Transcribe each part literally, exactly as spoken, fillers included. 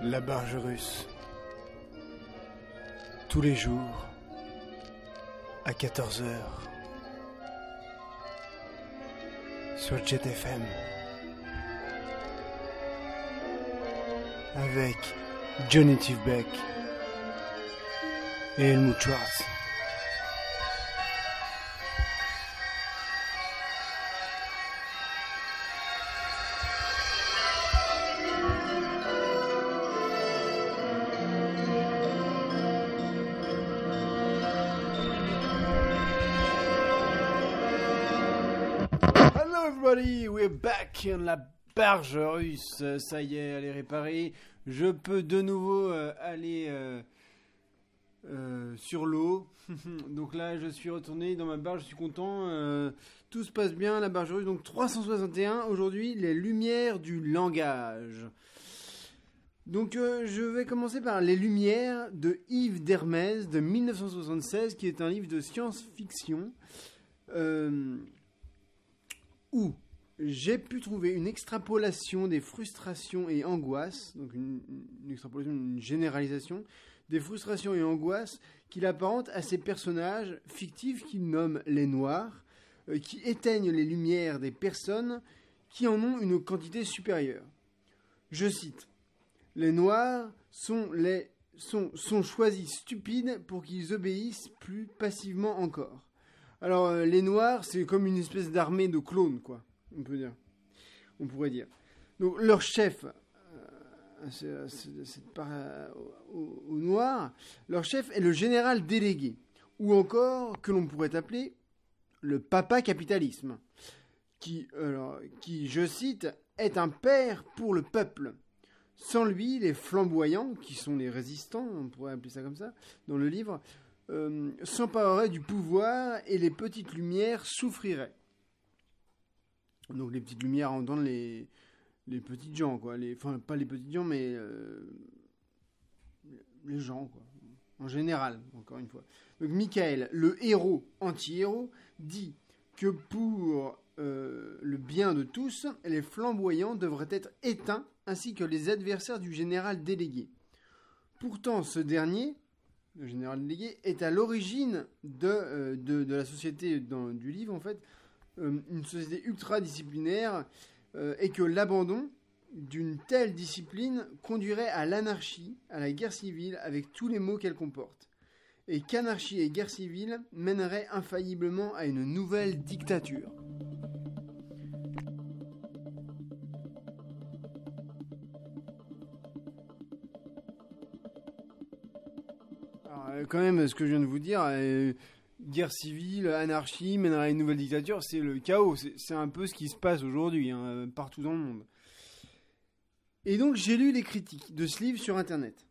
La Barge Russe. Tous les jours, à quatorze heures, sur Jet F M. Avec Johnny Tivbeck et Helmut Schwartz. Everybody, we're back in la barge russe. Ça y est, elle est réparée. Je peux de nouveau euh, aller euh, euh, sur l'eau. Donc là, je suis retourné dans ma barge, je suis content. Euh, tout se passe bien, la barge russe. Donc trois cent soixante et un, aujourd'hui, les lumières du langage. Donc euh, je vais commencer par Les Lumières de Yves d'Hermès de mille neuf cent soixante-seize, qui est un livre de science-fiction. Euh... où j'ai pu trouver une extrapolation des frustrations et angoisses, donc une, une extrapolation, une généralisation des frustrations et angoisses qu'il apparente à ces personnages fictifs qu'il nomme les Noirs, euh, qui éteignent les lumières des personnes qui en ont une quantité supérieure. Je cite: « Les Noirs sont, les, sont, sont choisis stupides pour qu'ils obéissent plus passivement encore. » Alors, euh, les Noirs, c'est comme une espèce d'armée de clones, quoi, on peut dire. On pourrait dire. Donc, leur chef, euh, c'est, c'est, c'est par, euh, au, au Noir, leur chef est le général délégué, ou encore, que l'on pourrait appeler le papa capitalisme, qui, alors, qui, je cite, est un père pour le peuple. Sans lui, les flamboyants, qui sont les résistants, on pourrait appeler ça comme ça, dans le livre, Euh, s'empareraient du pouvoir et les petites lumières souffriraient. Donc les petites lumières entendent les, les petites gens, quoi. Les, enfin, pas les petites gens, mais euh, les gens, quoi. En général, encore une fois. Donc Michael, le héros anti-héros, dit que pour euh, le bien de tous, les flamboyants devraient être éteints, ainsi que les adversaires du général délégué. Pourtant, ce dernier, le général délégué, est à l'origine de, euh, de, de la société dans, du livre, en fait, euh, une société ultra-disciplinaire, euh, et que l'abandon d'une telle discipline conduirait à l'anarchie, à la guerre civile, avec tous les maux qu'elle comporte. Et qu'anarchie et guerre civile mèneraient infailliblement à une nouvelle dictature. Alors, quand même, ce que je viens de vous dire, euh, guerre civile, anarchie, mènera à une nouvelle dictature, c'est le chaos. C'est, c'est un peu ce qui se passe aujourd'hui, hein, partout dans le monde. Et donc, j'ai lu les critiques de ce livre sur Internet.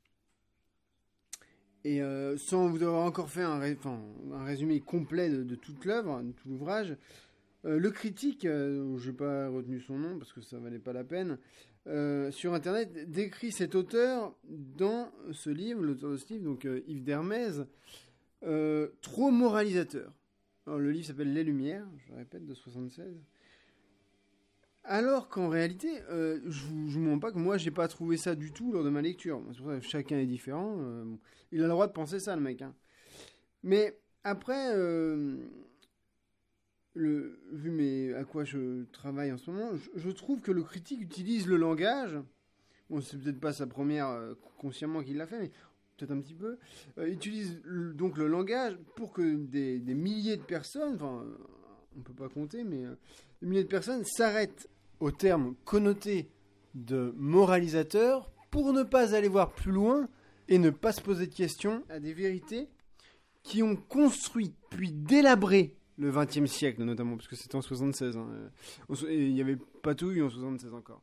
Et euh, sans vous avoir encore fait un, ré, enfin, un résumé complet de, de toute l'œuvre, de tout l'ouvrage, euh, le critique, euh, je n'ai pas retenu son nom parce que ça ne valait pas la peine, Euh, sur Internet, décrit cet auteur dans ce livre, l'auteur de ce livre, donc euh, Yves d'Hermès, euh, trop moralisateur. Alors, le livre s'appelle Les Lumières, je répète, de soixante-seize. Alors qu'en réalité, euh, je ne vous mens pas que moi, j'ai pas trouvé ça du tout lors de ma lecture. C'est pour ça que chacun est différent. Euh, bon, il a le droit de penser ça, le mec. Hein. Mais après... Euh, Le, vu mes, à quoi je travaille en ce moment, je, je trouve que le critique utilise le langage. Bon, c'est peut-être pas sa première euh, consciemment qu'il l'a fait, mais peut-être un petit peu. Euh, utilise le, donc le langage pour que des, des milliers de personnes, enfin, on peut pas compter, mais euh, des milliers de personnes s'arrêtent au terme connoté de moralisateur pour ne pas aller voir plus loin et ne pas se poser de questions à des vérités qui ont construit puis délabré le vingtième siècle, notamment, parce que c'était en soixante-seize. Hein. Il n'y avait pas tout eu en soixante-seize encore.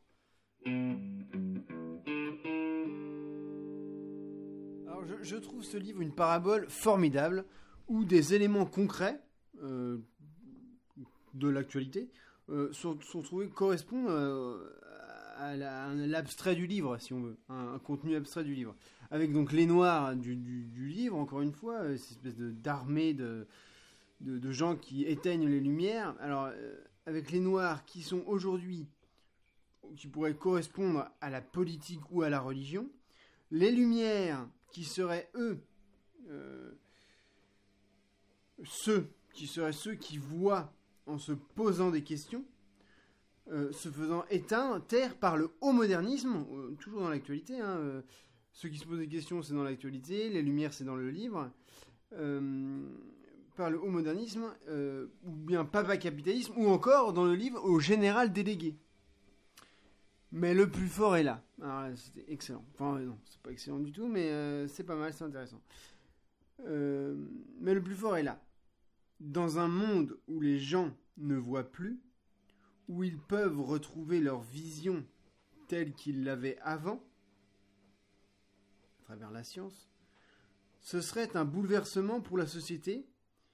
Alors, je, je trouve ce livre une parabole formidable, où des éléments concrets euh, de l'actualité euh, sont, sont trouvés correspondent euh, à, la, à l'abstrait du livre, si on veut, un, un contenu abstrait du livre. Avec donc les Noirs du, du, du livre, encore une fois, cette espèce de, d'armée de... De, de gens qui éteignent les lumières. Alors, euh, avec les Noirs qui sont aujourd'hui qui pourraient correspondre à la politique ou à la religion. Les Lumières, qui seraient eux, euh, ceux qui seraient ceux qui voient en se posant des questions, euh, se faisant éteindre, taire par le haut modernisme, euh, toujours dans l'actualité. Hein, euh, ceux qui se posent des questions, c'est dans l'actualité. Les Lumières, c'est dans le livre. Euh, par le haut modernisme, euh, ou bien papa capitalisme, ou encore dans le livre au général délégué. Mais le plus fort est là. Alors là, c'était excellent. Enfin, non, c'est pas excellent du tout, mais euh, c'est pas mal, c'est intéressant. Euh, mais le plus fort est là. Dans un monde où les gens ne voient plus, où ils peuvent retrouver leur vision telle qu'ils l'avaient avant, à travers la science, ce serait un bouleversement pour la société.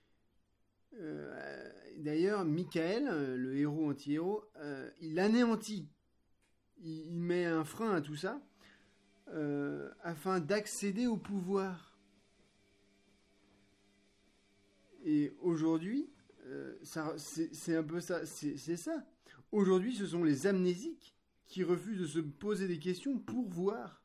Euh, d'ailleurs, Michael, le héros anti-héros, euh, il anéantit, il, il met un frein à tout ça, euh, afin d'accéder au pouvoir. Et aujourd'hui, euh, ça, c'est, c'est un peu ça, c'est, c'est ça. Aujourd'hui, ce sont les amnésiques qui refusent de se poser des questions pour voir.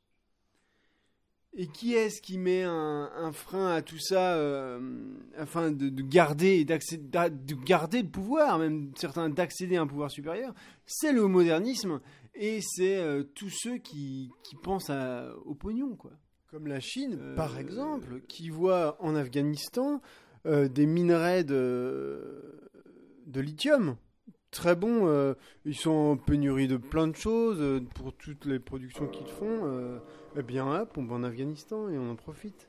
Et qui est-ce qui met un, un frein à tout ça euh, afin de, de garder de garder le pouvoir, même certains d'accéder à un pouvoir supérieur? C'est le modernisme et c'est euh, tous ceux qui, qui pensent à, au pognon, quoi. Comme la Chine, euh, par exemple, qui voit en Afghanistan euh, des minerais de, de lithium. Très bons, euh, ils sont en pénurie de plein de choses euh, pour toutes les productions qu'ils font. Euh, eh bien, hop, on va en Afghanistan et on en profite.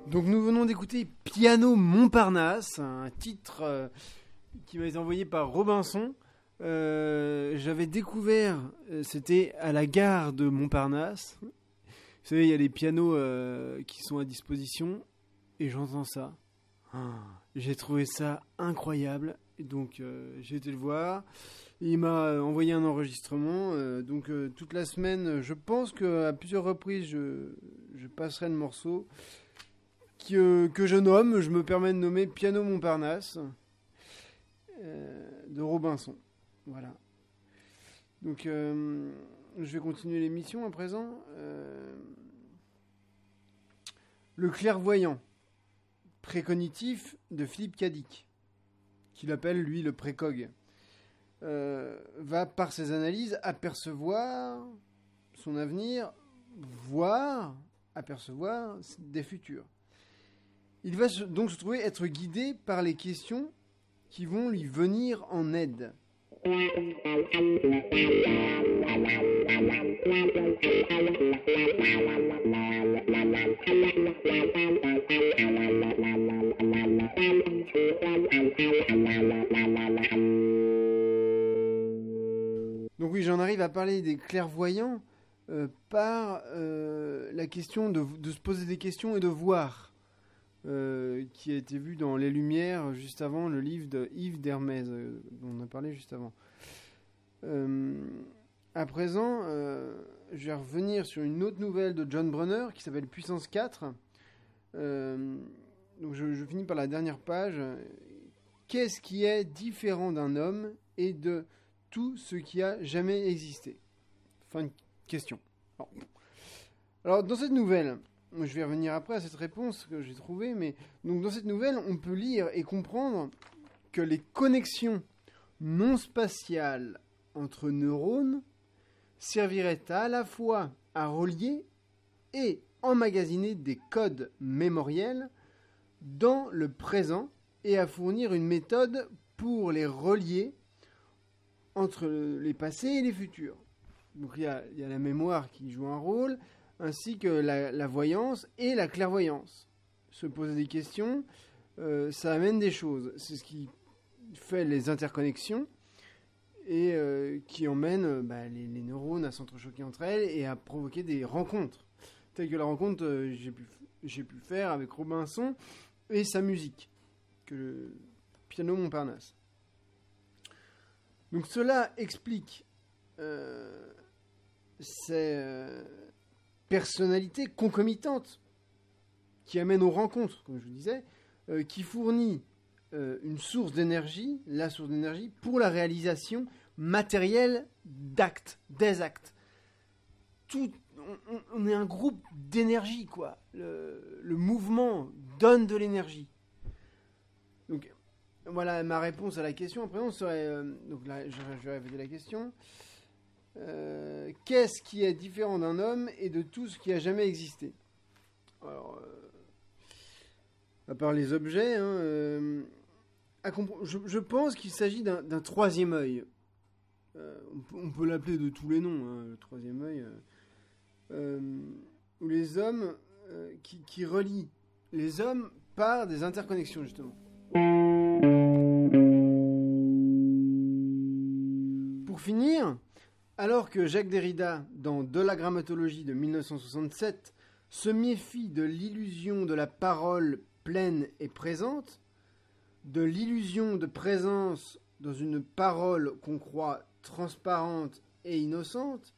Donc nous venons d'écouter Piano Montparnasse, un titre euh, qui m'a été envoyé par Robinson. Euh, j'avais découvert, euh, c'était à la gare de Montparnasse. Vous savez, il y a les pianos euh, qui sont à disposition et j'entends ça. Ah, j'ai trouvé ça incroyable. Et donc euh, j'ai été le voir. Il m'a envoyé un enregistrement. Euh, donc euh, toute la semaine, je pense qu'à plusieurs reprises, je, je passerai le morceau. Que, que je nomme, je me permets de nommer Piano Montparnasse euh, de Robinson. Voilà. Donc, euh, je vais continuer l'émission à présent. Euh, le clairvoyant précognitif de Philippe Cadic, qu'il appelle lui le précog, euh, va par ses analyses apercevoir son avenir, voire apercevoir des futurs. Il va donc se trouver être guidé par les questions qui vont lui venir en aide. Donc oui, j'en arrive à parler des clairvoyants euh, par euh, la question de, de se poser des questions et de voir. Euh, qui a été vu dans Les Lumières juste avant le livre de Yves d'Hermès, euh, dont on a parlé juste avant. Euh, à présent, euh, je vais revenir sur une autre nouvelle de John Brunner qui s'appelle Puissance quatre. Euh, donc je, je finis par la dernière page. Qu'est-ce qui est différent d'un homme et de tout ce qui a jamais existé? Fin de question. Alors, alors dans cette nouvelle... Je vais revenir après à cette réponse que j'ai trouvée, mais donc dans cette nouvelle, on peut lire et comprendre que les connexions non spatiales entre neurones serviraient à la fois à relier et emmagasiner des codes mémoriels dans le présent et à fournir une méthode pour les relier entre les passés et les futurs. Donc il y a, il y a la mémoire qui joue un rôle, ainsi que la, la voyance et la clairvoyance. Se poser des questions, euh, ça amène des choses. C'est ce qui fait les interconnexions et euh, qui emmène euh, bah, les, les neurones à s'entrechoquer entre elles et à provoquer des rencontres. Telle que la rencontre euh, j'ai pu, j'ai pu faire avec Robinson et sa musique, que le Piano Montparnasse. Donc cela explique euh, ces... Euh, personnalité concomitante qui amène aux rencontres, comme je vous disais, euh, qui fournit euh, une source d'énergie, la source d'énergie, pour la réalisation matérielle d'actes, des actes. Tout, on, on est un groupe d'énergie, quoi. Le, le mouvement donne de l'énergie. Donc, voilà ma réponse à la question. Après, on serait... Euh, donc là, je, je vais répéter la question. Euh, qu'est-ce qui est différent d'un homme et de tout ce qui a jamais existé? Alors, euh, à part les objets, hein, euh, à comp- je, je pense qu'il s'agit d'un, d'un troisième œil. Euh, on, peut, on peut l'appeler de tous les noms, hein, le troisième œil, euh, euh, où les hommes euh, qui, qui relient les hommes par des interconnexions, justement. Pour finir, alors que Jacques Derrida, dans De la grammatologie de dix-neuf cent soixante-sept, se méfie de l'illusion de la parole pleine et présente, de l'illusion de présence dans une parole qu'on croit transparente et innocente,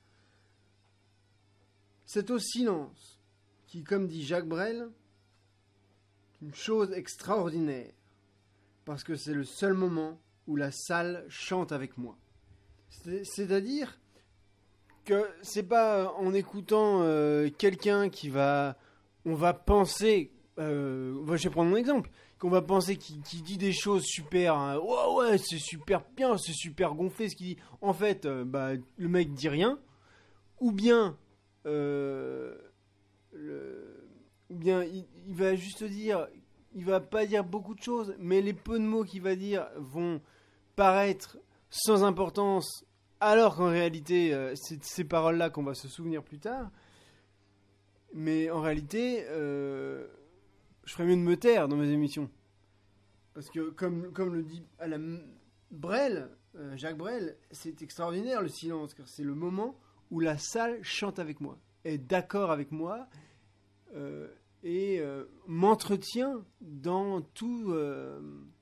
c'est au silence qui, comme dit Jacques Brel, est une chose extraordinaire, parce que c'est le seul moment où la salle chante avec moi. C'est, c'est-à-dire que c'est pas en écoutant euh, quelqu'un qui va, on va penser, euh, je vais prendre mon exemple, qu'on va penser qu'il, qu'il dit des choses super, hein, ouais ouais c'est super bien, c'est super gonflé ce qu'il dit. En fait, euh, bah le mec dit rien, ou bien, euh, le, ou bien il, il va juste dire, il va pas dire beaucoup de choses, mais les peu de mots qu'il va dire vont paraître sans importance. Alors qu'en réalité, euh, c'est ces paroles-là qu'on va se souvenir plus tard. Mais en réalité, euh, je ferais mieux de me taire dans mes émissions. Parce que, comme, comme le dit Alain Brel, euh, Jacques Brel, c'est extraordinaire le silence, car c'est le moment où la salle chante avec moi, est d'accord avec moi, euh, et euh, m'entretient dans tout, euh,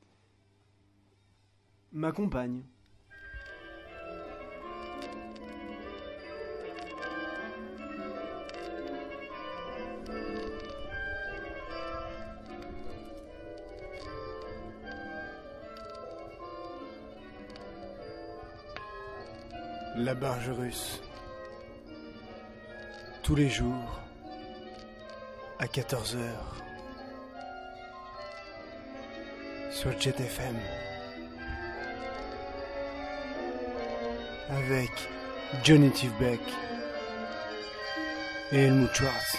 m'accompagne. La Barge Russe. Tous les jours, à quatorze heures, sur Jet F M, avec Johnny Tivbeck et Helmut Schwartz.